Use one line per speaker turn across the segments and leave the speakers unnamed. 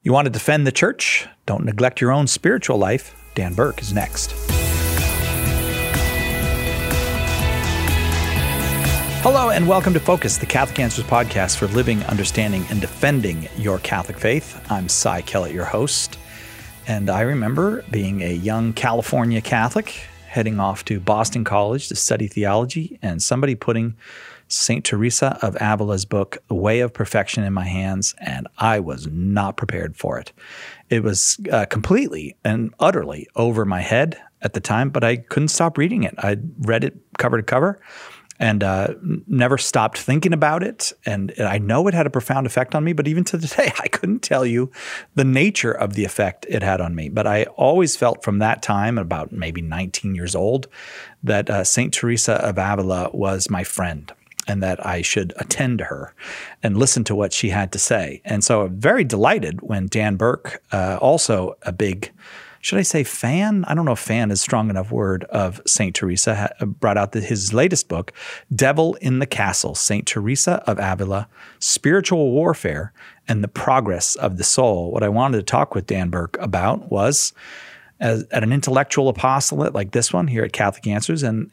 You want to defend the church? Don't neglect your own spiritual life. Dan Burke is next. Hello and welcome to Focus, the Catholic Answers podcast for living, understanding, and defending your Catholic faith. I'm Cy Kellett, your host, and I remember being a young California Catholic heading off to Boston College to study theology, and somebody putting St. Teresa of Avila's book, The Way of Perfection, in my hands, and I was not prepared for it. It was completely and utterly over my head at the time, but I couldn't stop reading it. I read it cover to cover and never stopped thinking about it. And I know it had a profound effect on me, but even to today, I couldn't tell you the nature of the effect it had on me. But I always felt from that time, about maybe 19 years old, that St. Teresa of Avila was my friend, and that I should attend to her and listen to what she had to say. And so I'm very delighted when Dan Burke, also a big, should I say fan? I don't know if fan is a strong enough word, of St. Teresa, brought out his latest book, Devil in the Castle, St. Teresa of Avila, Spiritual Warfare and the Progress of the Soul. What I wanted to talk with Dan Burke about was, at an intellectual apostolate like this one here at Catholic Answers, and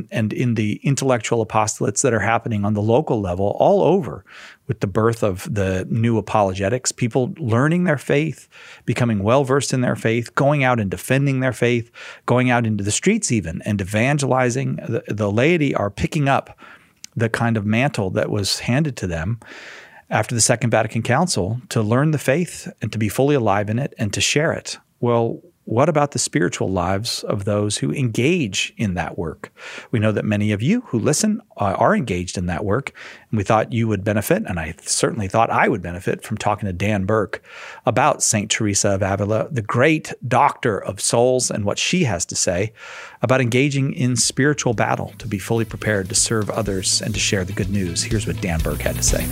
in the intellectual apostolates that are happening on the local level all over, with the birth of the new apologetics, people learning their faith, becoming well-versed in their faith, going out and defending their faith, going out into the streets even and evangelizing. The laity are picking up the kind of mantle that was handed to them after the Second Vatican Council to learn the faith and to be fully alive in it and to share it. Well, what about the spiritual lives of those who engage in that work? We know that many of you who listen are engaged in that work, and we thought you would benefit, and I certainly thought I would benefit from talking to Dan Burke about St. Teresa of Avila, the great doctor of souls, and what she has to say about engaging in spiritual battle to be fully prepared to serve others and to share the good news. Here's what Dan Burke had to say.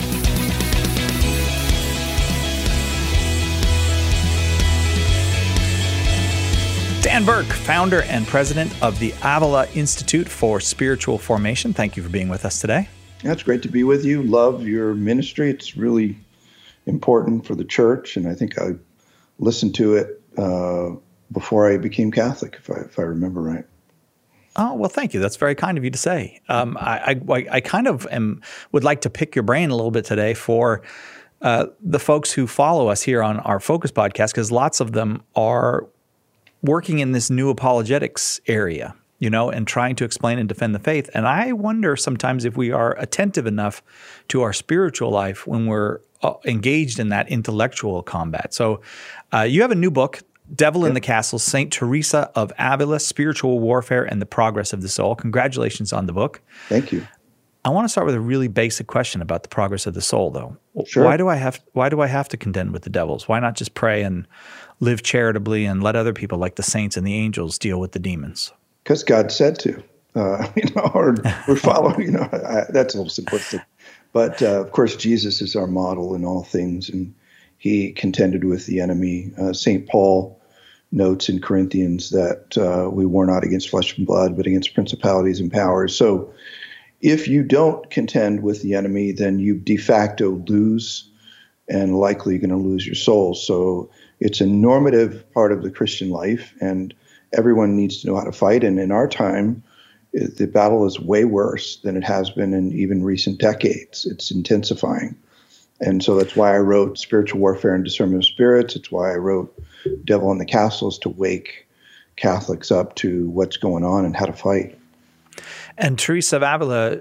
Dan Burke, founder and president of the Avila Institute for Spiritual Formation. Thank you for being with us today.
Yeah, it's great to be with you. Love your ministry. It's really important for the church, and I think I listened to it before I became Catholic, if I remember right.
Oh, well, thank you. That's very kind of you to say. I kind of would like to pick your brain a little bit today for the folks who follow us here on our Focus podcast, because lots of them are working in this new apologetics area, and trying to explain and defend the faith. And I wonder sometimes if we are attentive enough to our spiritual life when we're engaged in that intellectual combat. So you have a new book, Devil in the Castle, St. Teresa of Avila, Spiritual Warfare and the Progress of the Soul. Congratulations on the book.
Thank you.
I want to start with a really basic question about the progress of the soul, though.
Sure.
Why do I have to contend with the devils? Why not just pray and live charitably and let other people, like the saints and the angels, deal with the demons?
Because God said to, or we're following. That's a little simplistic, but of course Jesus is our model in all things, and he contended with the enemy. St. Paul notes in Corinthians that we war not against flesh and blood, but against principalities and powers. So if you don't contend with the enemy, then you de facto lose, and likely going to lose your soul. So it's a normative part of the Christian life, and everyone needs to know how to fight. And in our time, the battle is way worse than it has been in even recent decades. It's intensifying. And so that's why I wrote Spiritual Warfare and Discernment of Spirits. It's why I wrote Devil in the Castle, is to wake Catholics up to what's going on and how to fight.
And Teresa of Avila,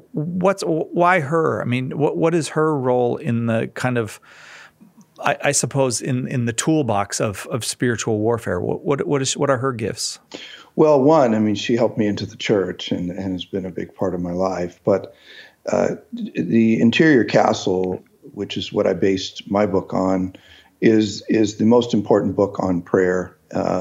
why her? I mean, what is her role in the kind of, I suppose, in the toolbox of spiritual warfare? What are her gifts?
Well, one, I mean, she helped me into the church and has been a big part of my life. But the Interior Castle, which is what I based my book on, is the most important book on prayer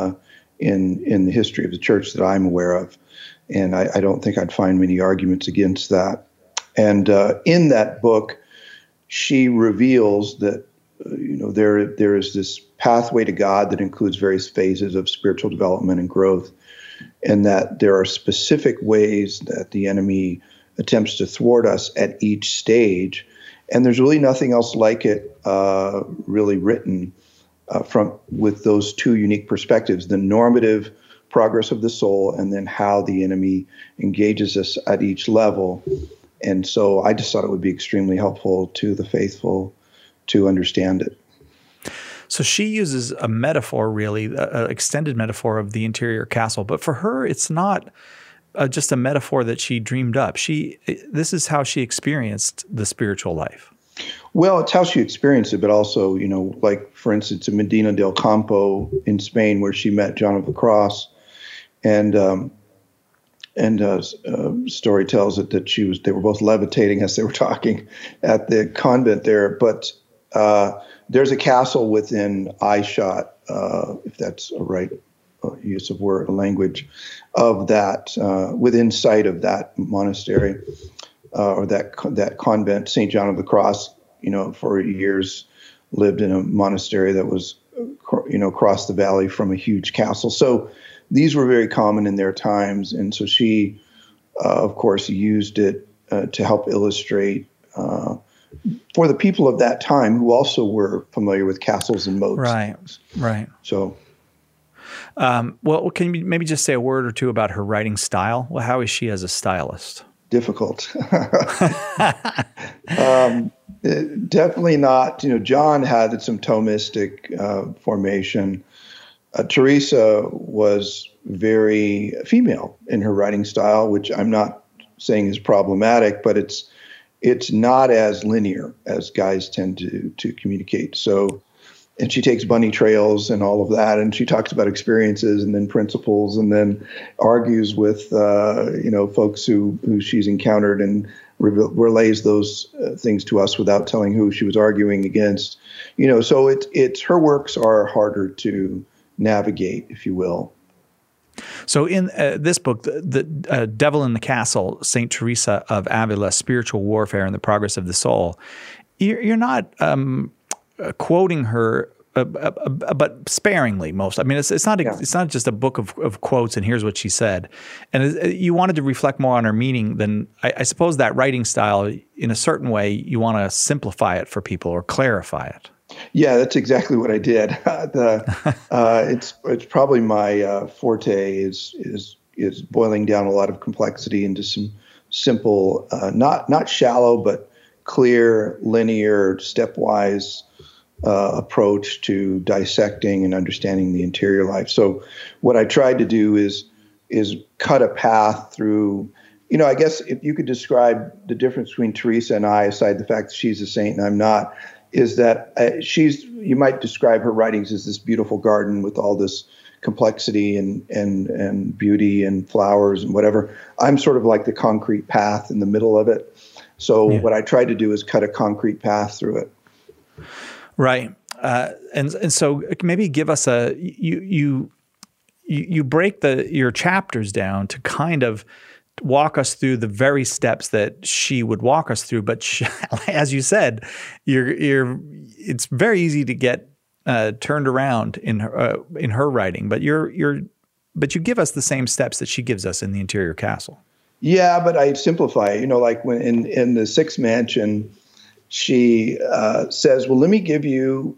in the history of the church that I'm aware of. And I don't think I'd find many arguments against that. And in that book, she reveals that there is this pathway to God that includes various phases of spiritual development and growth, and that there are specific ways that the enemy attempts to thwart us at each stage. And there's really nothing else like it really written. with those two unique perspectives: the normative progress of the soul, and then how the enemy engages us at each level. And so I just thought it would be extremely helpful to the faithful to understand it.
So she uses a metaphor, really, an extended metaphor of the interior castle. But for her, it's not just a metaphor that she dreamed up. This is how she experienced the spiritual life.
Well, it's how she experienced it, but also, like, for instance, in Medina del Campo in Spain, where she met John of the Cross, and story tells it that they were both levitating as they were talking at the convent there. But there's a castle within eyeshot, if that's a right use of language, of that, within sight of that monastery or that convent. St. John of the Cross, for years lived in a monastery that was, across the valley from a huge castle. So these were very common in their times. And so she, of course, used it to help illustrate for the people of that time who also were familiar with castles and moats.
Right.
So,
well, can you maybe just say a word or two about her writing style? Well, how is she as a stylist?
Difficult. Definitely not. John had some Thomistic formation. Teresa was very female in her writing style, which I'm not saying is problematic, but it's not as linear as guys tend to communicate. So, and she takes bunny trails and all of that, and she talks about experiences and then principles, and then argues with folks who she's encountered and relays those things to us without telling who she was arguing against. So it's her works are harder to navigate, if you will.
So in this book, the Devil in the Castle, St. Teresa of Avila, Spiritual Warfare and the Progress of the Soul, you're not quoting her, but sparingly most. I mean, it's not just a book of quotes and here's what she said. And you wanted to reflect more on her meaning than, I suppose that writing style, in a certain way, you want to simplify it for people or clarify it.
Yeah, that's exactly what I did. It's probably my forte is boiling down a lot of complexity into some simple, not shallow, but clear, linear, stepwise approach to dissecting and understanding the interior life. So what I tried to do is cut a path through. I guess if you could describe the difference between Teresa and I, aside the fact that she's a saint and I'm not, is that you might describe her writings as this beautiful garden with all this complexity and beauty and flowers and whatever. I'm sort of like the concrete path in the middle of it. So what I tried to do is cut a concrete path through it.
Right. And so maybe give us you break your chapters down to kind of walk us through the very steps that she would walk us through. But as you said, it's very easy to get turned around in her writing. But you give us the same steps that she gives us in the Interior Castle.
Yeah, but I simplify it. Like when in the Sixth Mansion, she says, "Well, let me give you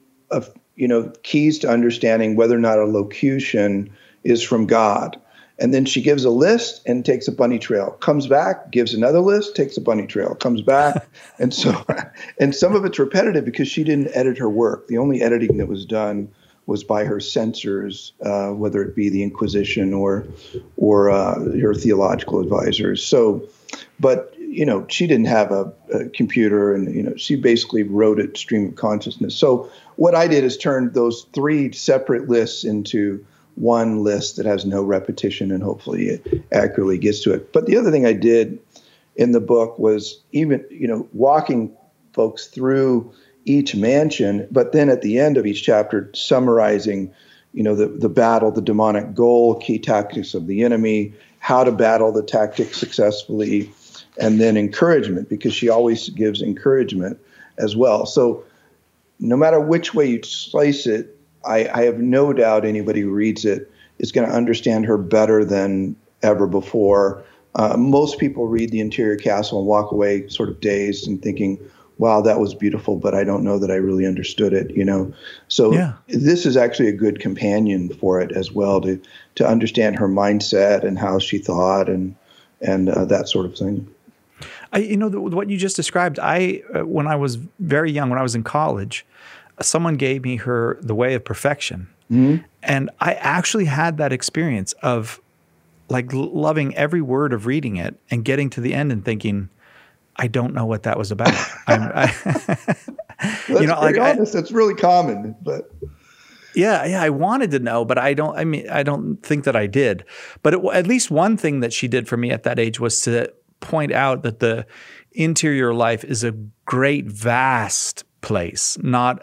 keys to understanding whether or not a locution is from God." And then she gives a list and takes a bunny trail, comes back, gives another list, takes a bunny trail, comes back. And some of it's repetitive because she didn't edit her work. The only editing that was done was by her censors, whether it be the Inquisition or her theological advisors. So, but, she didn't have a computer and, she basically wrote it stream of consciousness. So what I did is turn those three separate lists into one list that has no repetition and hopefully it accurately gets to it. But the other thing I did in the book was even, walking folks through each mansion, but then at the end of each chapter, summarizing, the battle, the demonic goal, key tactics of the enemy, how to battle the tactics successfully, and then encouragement, because she always gives encouragement as well. So no matter which way you slice it, I have no doubt anybody who reads it is going to understand her better than ever before. Most people read The Interior Castle and walk away sort of dazed and thinking, wow, that was beautiful, but I don't know that I really understood it, So This is actually a good companion for it as well, to understand her mindset and how she thought and that sort of thing.
What you just described, when I was very young, when I was in college, someone gave me The Way of Perfection. Mm-hmm. And I actually had that experience of like loving every word of reading it and getting to the end and thinking, I don't know what that was about.
That's very honest. That's really common, but
yeah, I wanted to know, but I don't think that I did. But at least one thing that she did for me at that age was to point out that the interior life is a great, vast place, not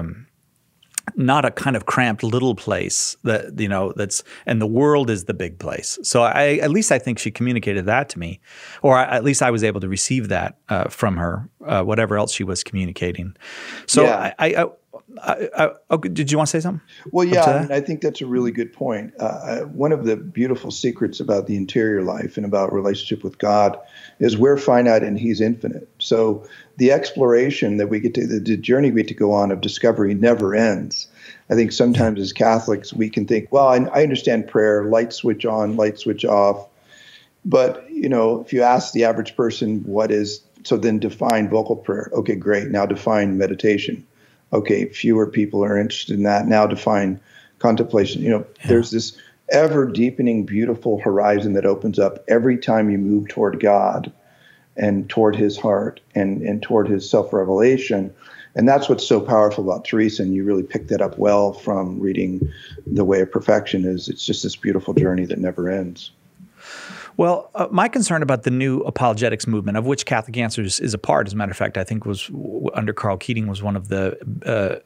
a kind of cramped little place that's, and the world is the big place. So at least I think she communicated that to me, or at least I was able to receive that from her, whatever else she was communicating. So yeah. Did you want to say something?
Well, yeah, I think that's a really good point. One of the beautiful secrets about the interior life and about relationship with God is we're finite and He's infinite. So the exploration that we get to, the journey we get to go on of discovery never ends. I think sometimes as Catholics, we can think, well, I understand prayer, light switch on, light switch off. But, if you ask the average person so then define vocal prayer. Okay, great. Now define meditation. Okay, fewer people are interested in that. Now define contemplation. There's this ever deepening, beautiful horizon that opens up every time you move toward God and toward His heart and toward His self-revelation. And that's what's so powerful about Teresa, and you really picked that up well from reading The Way of Perfection, is it's just this beautiful journey that never ends.
Well, my concern about the new apologetics movement, of which Catholic Answers is a part, as a matter of fact, I think was under Carl Keating was one of the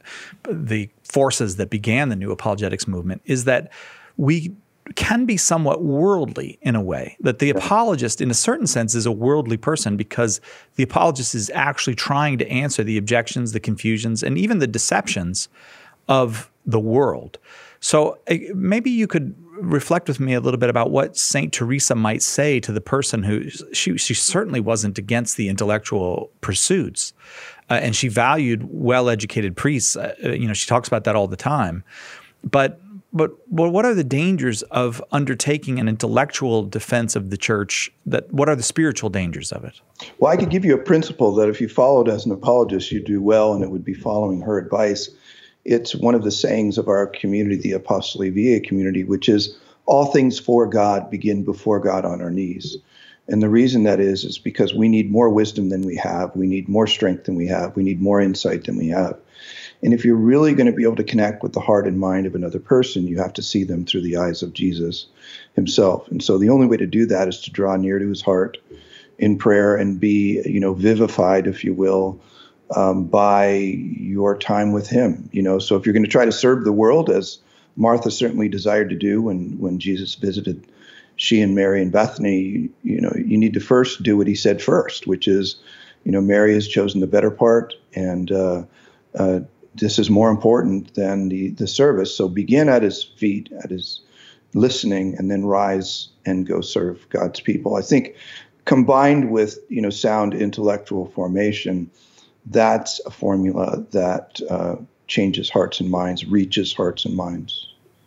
forces that began the new apologetics movement, is that we can be somewhat worldly in a way, that the apologist in a certain sense is a worldly person because the apologist is actually trying to answer the objections, the confusions, and even the deceptions of the world. So maybe you could reflect with me a little bit about what St. Teresa might say to the person who she certainly wasn't against the intellectual pursuits, and she valued well-educated priests. She talks about that all the time. But what are the dangers of undertaking an intellectual defense of the church? What are the spiritual dangers of it?
Well, I could give you a principle that if you followed as an apologist, you'd do well, and it would be following her advice. It's one of the sayings of our community, the Apostoli Viae community, which is all things for God begin before God on our knees. And the reason that is because we need more wisdom than we have. We need more strength than we have. We need more insight than we have. And if you're really going to be able to connect with the heart and mind of another person, you have to see them through the eyes of Jesus Himself. And so the only way to do that is to draw near to His heart in prayer and be, vivified, if you will, by your time with Him. So if you're going to try to serve the world, as Martha certainly desired to do when Jesus visited she and Mary in Bethany, you need to first do what He said first, which is, Mary has chosen the better part, and this is more important than the service. So begin at His feet, at His listening, and then rise and go serve God's people. I think combined with, sound intellectual formation, that's a formula that changes hearts and minds, reaches hearts and minds.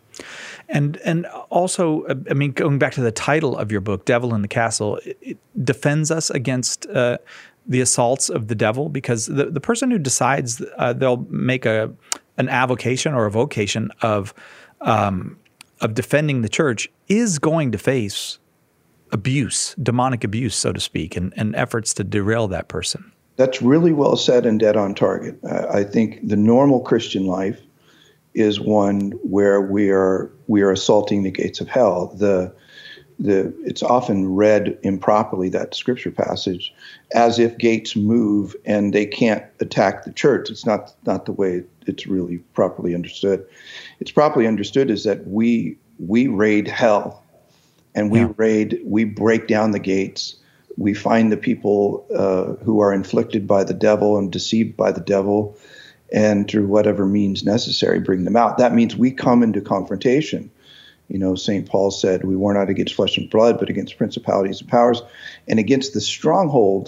And also, going back to the title of your book, Devil in the Castle, it defends us against the assaults of the devil, because the person who decides they'll make an avocation or a vocation of defending the church is going to face abuse, demonic abuse, so to speak, and efforts to derail that person.
That's really well said and dead on target. I think the normal Christian life is one where we are assaulting the gates of hell. It's often read improperly, that scripture passage, as if gates move and they can't attack the church. It's not the way it's really properly understood. It's properly understood is that we raid hell, and we break down the gates. We find the people who are inflicted by the devil and deceived by the devil, and through whatever means necessary, bring them out. That means we come into confrontation. St. Paul said, we war not against flesh and blood, but against principalities and powers, and against the strongholds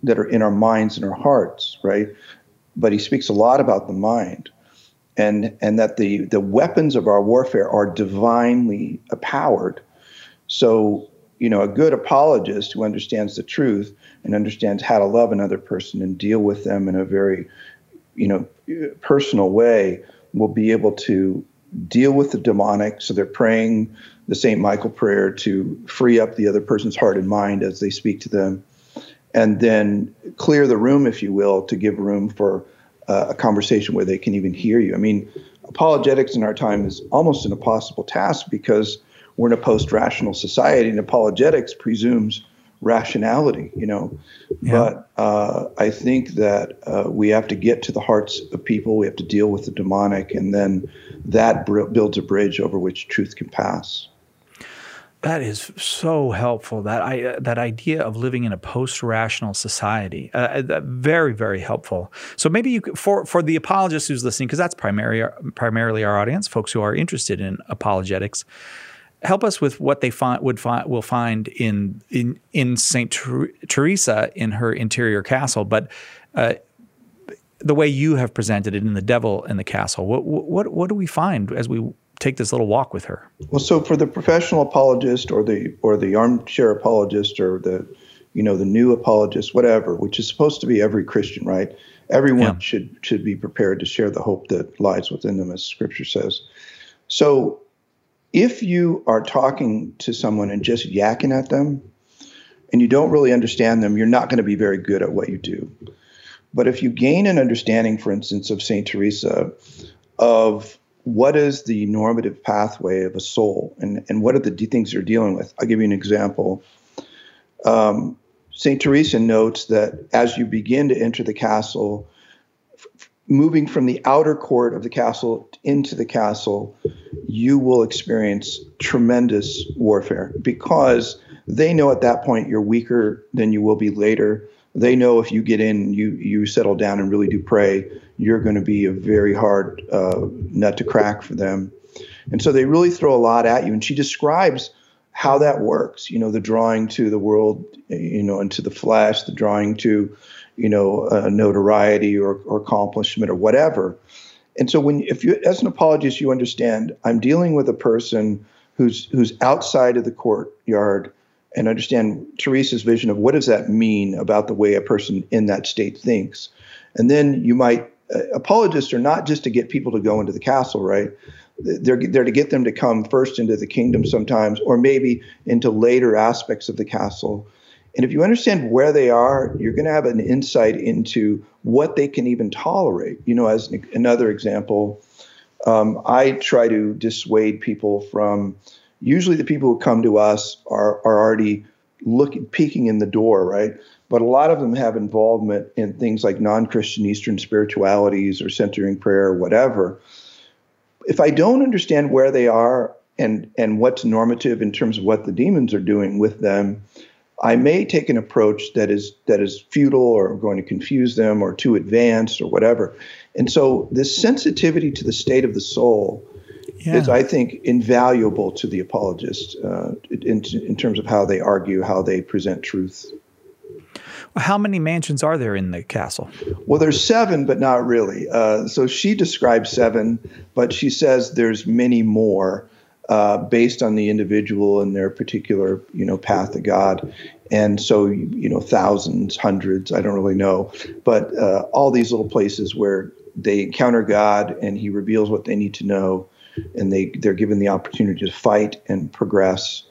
that are in our minds and our hearts, right? But he speaks a lot about the mind, and that the weapons of our warfare are divinely powered. So, a good apologist who understands the truth and understands how to love another person and deal with them in a very, personal way will be able to deal with the demonic. So they're praying the St. Michael prayer to free up the other person's heart and mind as they speak to them, and then clear the room, if you will, to give room for a conversation where they can even hear you. I mean, apologetics in our time is almost an impossible task because we're in a post-rational society, and apologetics presumes rationality, Yeah. But I think that we have to get to the hearts of people. We have to deal with the demonic, and then that builds a bridge over which truth can pass.
That is so helpful. That idea of living in a post-rational society, very, very helpful. So maybe you could, for the apologist who's listening, because that's primarily our audience, folks who are interested in apologetics, help us with what they will find in Saint Teresa in her interior castle, but the way you have presented it in The Devil in the Castle. What do we find as we take this little walk with her?
Well, so for the professional apologist or the armchair apologist or the new apologist, whatever, which is supposed to be every Christian, right? Everyone should be prepared to share the hope that lies within them, as Scripture says. So if you are talking to someone and just yakking at them and you don't really understand them, you're not going to be very good at what you do. But if you gain an understanding, for instance, of St. Teresa, of what is the normative pathway of a soul and what are the things they're dealing with. I'll give you an example. St. Teresa notes that as you begin to enter the castle, moving from the outer court of the castle into the castle, you will experience tremendous warfare because they know at that point you're weaker than you will be later. They know if you get in, you settle down and really do pray, you're going to be a very hard nut to crack for them. And so they really throw a lot at you. And she describes how that works, the drawing to the world, and to the flesh, the drawing to, notoriety or accomplishment or whatever. And so if you, as an apologist, you understand, I'm dealing with a person who's outside of the courtyard, and understand Teresa's vision of what does that mean about the way a person in that state thinks. And then you might, apologists are not just to get people to go into the castle, right? They're to get them to come first into the kingdom sometimes, or maybe into later aspects of the castle. And if you understand where they are, you're going to have an insight into what they can even tolerate. As another example, I try to dissuade people from, usually the people who come to us are already peeking in the door, right? But a lot of them have involvement in things like non-Christian Eastern spiritualities or centering prayer or whatever. If I don't understand where they are and what's normative in terms of what the demons are doing with them, I may take an approach that is futile or going to confuse them or too advanced or whatever. And so this sensitivity to the state of the soul is, I think, invaluable to the apologist in terms of how they argue, how they present truth.
Well, how many mansions are there in the castle?
Well, there's 7, but not really. So she describes 7, but she says there's many more based on the individual and their particular, path to God. And so, thousands, hundreds, I don't really know. But all these little places where they encounter God and he reveals what they need to know, and they're given the opportunity to fight and progress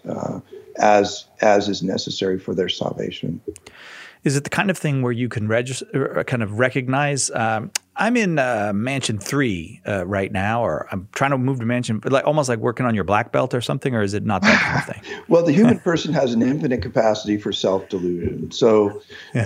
as is necessary for their salvation.
Is it the kind of thing where you can recognize, I'm in Mansion 3 right now, or I'm trying to move to Mansion, almost like working on your black belt or something, or is it not that kind of thing?
Well, the human person has an infinite capacity for self-delusion. So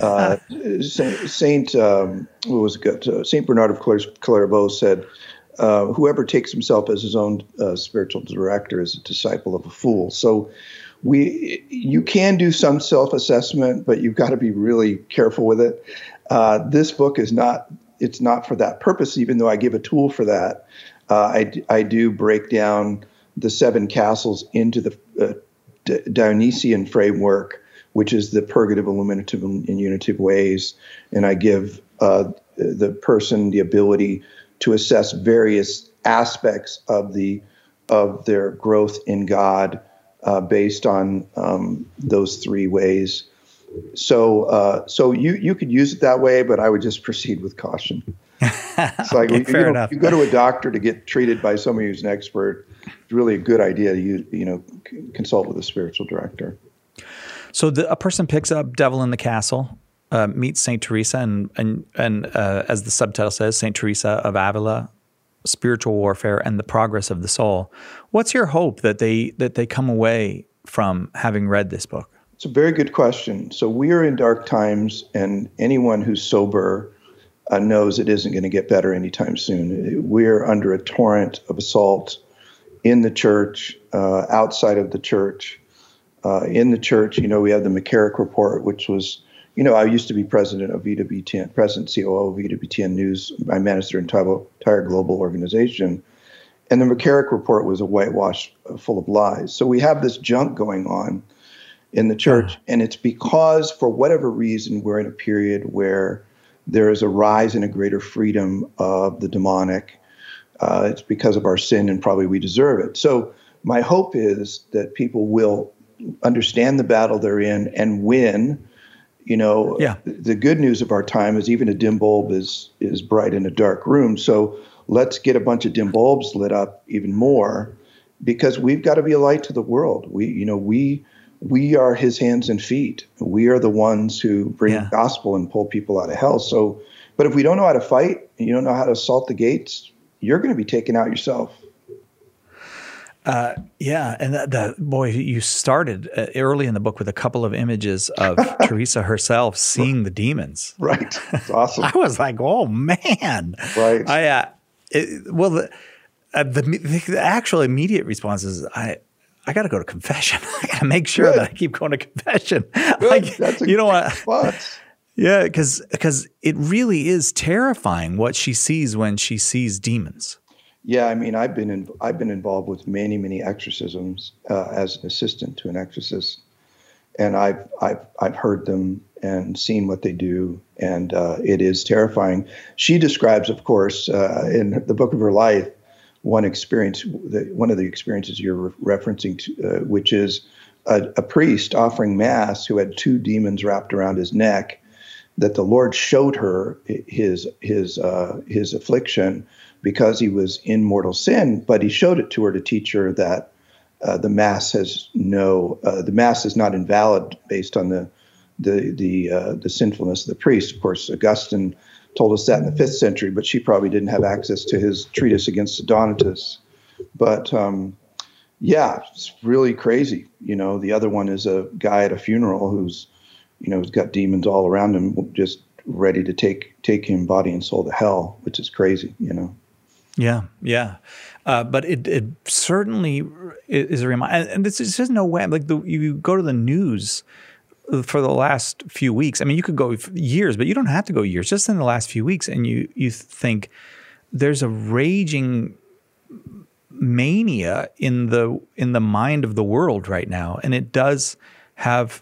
Saint Bernard of Clairvaux said, whoever takes himself as his own spiritual director is a disciple of a fool. So you can do some self-assessment, but you've got to be really careful with it. This book it's not for that purpose, even though I give a tool for that. I do break down the 7 castles into the Dionysian framework, which is the purgative, illuminative, and unitive ways. And I give the person the ability to assess various aspects of their growth in God based on those three ways. So you could use it that way, but I would just proceed with caution. It's like
fair enough.
You go to a doctor to get treated by somebody who's an expert. It's really a good idea to consult with a spiritual director.
So a person picks up Devil in the Castle, meets Saint Teresa, and as the subtitle says, Saint Teresa of Avila, Spiritual Warfare and the Progress of the Soul. What's your hope that they come away from having read this book?
It's a very good question. So we are in dark times, and anyone who's sober knows it isn't going to get better anytime soon. We're under a torrent of assault in the church, outside of the church. In the church, we have the McCarrick Report, which was, I used to be president of VWTN, president COO of VWTN News. I managed their entire global organization. And the McCarrick Report was a whitewash full of lies. So we have this junk going on in the church, and it's because, for whatever reason, we're in a period where there is a rise and a greater freedom of the demonic. It's because of our sin, and probably we deserve it. So my hope is that people will understand the battle they're in and win. The good news of our time is even a dim bulb is bright in a dark room. So let's get a bunch of dim bulbs lit up even more, because we've got to be a light to the world. We are his hands and feet. We are the ones who bring the gospel and pull people out of hell. So, but if we don't know how to fight and you don't know how to assault the gates, you're going to be taken out yourself.
And you started early in the book with a couple of images of Teresa herself seeing the demons.
Right, it's awesome.
I was like, oh man,
right.
The actual immediate response is I got to go to confession. I got to make sure that I keep going to confession.
That's a response.
Yeah, because it really is terrifying what she sees when she sees demons.
Yeah, I mean, I've been involved with many exorcisms as an assistant to an exorcist, and I've heard them and seen what they do, and it is terrifying. She describes, of course, in the book of her life, one of the experiences you're referencing to, which is a priest offering mass who had two demons wrapped around his neck, that the Lord showed her his affliction because he was in mortal sin, but he showed it to her to teach her that the mass is not invalid based on the sinfulness of the priest. Of course, Augustine told us that in the 5th century, but she probably didn't have access to his treatise against the Donatists. But it's really crazy. The other one is a guy at a funeral who's got demons all around him, just ready to take him body and soul to hell, which is crazy.
Yeah. But it certainly is a reminder. And there's just no way. Like you go to the news for the last few weeks. I mean, you could go years, but you don't have to go years. Just in the last few weeks, and you think there's a raging mania in the mind of the world right now, and it does have.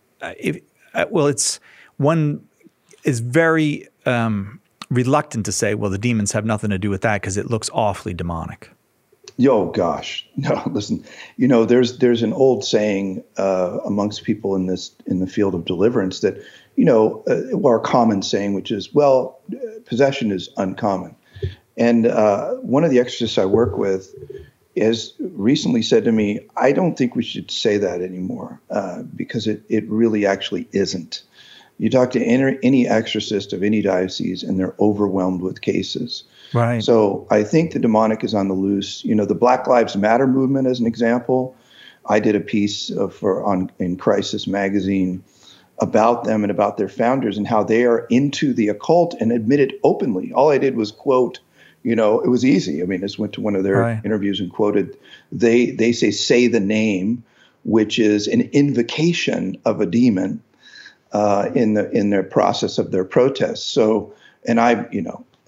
It's one is very reluctant to say, well, the demons have nothing to do with that because it looks awfully demonic.
Yo, gosh, no. Listen, there's an old saying amongst people in the field of deliverance that our common saying, which is, well, possession is uncommon. And one of the exorcists I work with has recently said to me, I don't think we should say that anymore because it really actually isn't. You talk to any exorcist of any diocese, and they're overwhelmed with cases.
Right.
So I think the demonic is on the loose. The Black Lives Matter movement, as an example, I did a piece in Crisis magazine about them and about their founders and how they are into the occult and admit it openly. All I did was quote. It was easy. I mean, I just went to one of their interviews and quoted. They say the name, which is an invocation of a demon in their process of their protest. So, and I,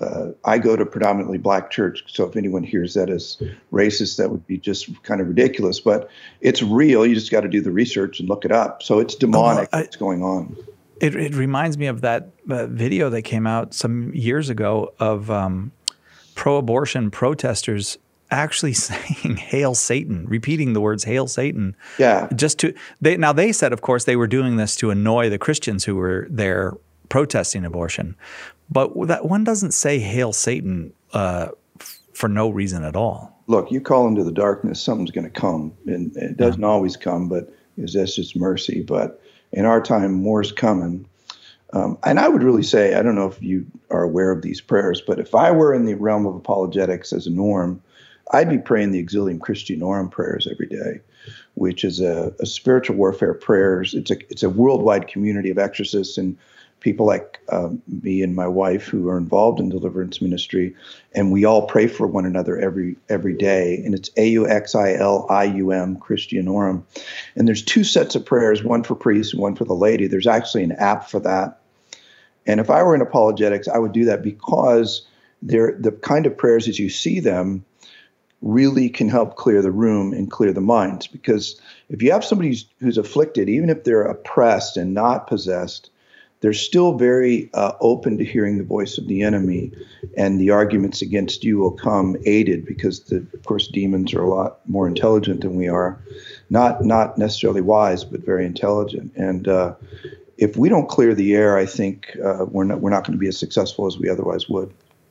I go to predominantly black church, so if anyone hears that as racist, that would be just kind of ridiculous. But it's real. You just got to do the research and look it up. So it's demonic what's going on.
It reminds me of that video that came out some years ago of pro-abortion protesters actually saying "Hail Satan," repeating the words "Hail Satan."
Yeah.
They said, of course, they were doing this to annoy the Christians who were there protesting abortion, but that one doesn't say "Hail Satan" for no reason at all. Look,
you call into the darkness, something's going to come, and it doesn't always come, but that's just mercy. But in our time, more's coming. And I would really say, I don't know if you are aware of these prayers, but if I were in the realm of apologetics as a norm, I'd be praying the Exilium Christianorum prayers every day, which is a spiritual warfare prayers. It's a worldwide community of exorcists and people like me and my wife who are involved in deliverance ministry, and we all pray for one another every day. And it's AUXILIUM Christianorum. And there's two sets of prayers, one for priests and one for the laity. There's actually an app for that. And if I were in apologetics, I would do that because they're the kind of prayers as you see them really can help clear the room and clear the minds. Because if you have somebody who's afflicted, even if they're oppressed and not possessed, they're still very open to hearing the voice of the enemy, and the arguments against you will come aided because, of course, demons are a lot more intelligent than we are. Not necessarily wise, but very intelligent. And if we don't clear the air, I think we're not going to be as successful as we otherwise would.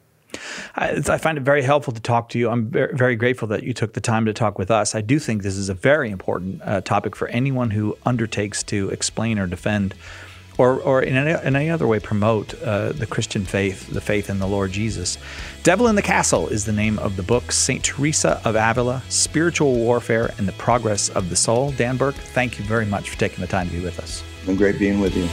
I find it very helpful to talk to you. I'm very, very grateful that you took the time to talk with us. I do think this is a very important topic for anyone who undertakes to explain or defend or in any other way promote the Christian faith, the faith in the Lord Jesus. Devil in the Castle is the name of the book. St. Teresa of Avila, Spiritual Warfare and the Progress of the Soul. Dan Burke, thank you very much for taking the time to be with us.
It's been great being with you.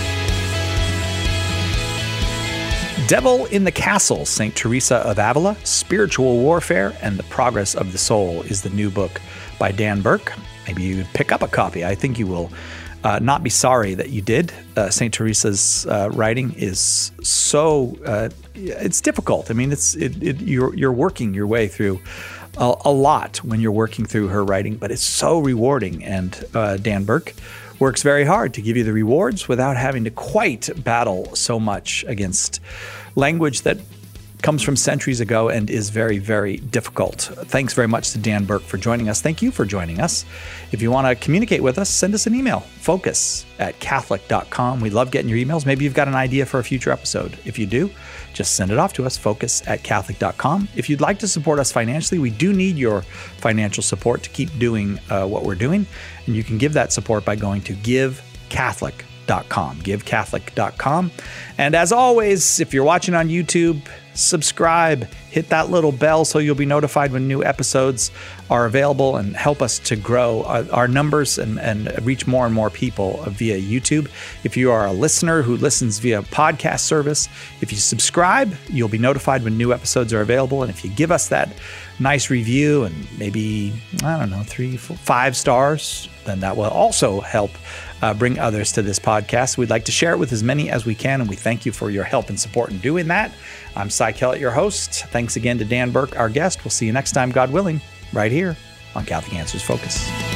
Devil in the Castle, St. Teresa of Avila, Spiritual Warfare and the Progress of the Soul is the new book by Dan Burke. Maybe you pick up a copy. I think you will not be sorry that you did. St. Teresa's writing is so, it's difficult. I mean, you're working your way through a lot when you're working through her writing, but it's so rewarding. And Dan Burke works very hard to give you the rewards without having to quite battle so much against language that comes from centuries ago and is very, very difficult. Thanks very much to Dan Burke for joining us. Thank you for joining us. If you want to communicate with us, send us an email, focus@catholic.com. We love getting your emails. Maybe you've got an idea for a future episode. If you do, just send it off to us, focus@catholic.com. If you'd like to support us financially, we do need your financial support to keep doing what we're doing. And you can give that support by going to givecatholic.com, givecatholic.com. And as always, if you're watching on YouTube, subscribe, hit that little bell so you'll be notified when new episodes are available, and help us to grow our numbers and reach more and more people via YouTube. If you are a listener who listens via podcast service, if you subscribe, you'll be notified when new episodes are available. And if you give us that nice review and maybe, 3, 4, 5 stars, then that will also help bring others to this podcast. We'd like to share it with as many as we can, and we thank you for your help and support in doing that. I'm Cy Kellett, your host. Thanks again to Dan Burke, our guest. We'll see you next time, God willing, right here on Catholic Answers Focus.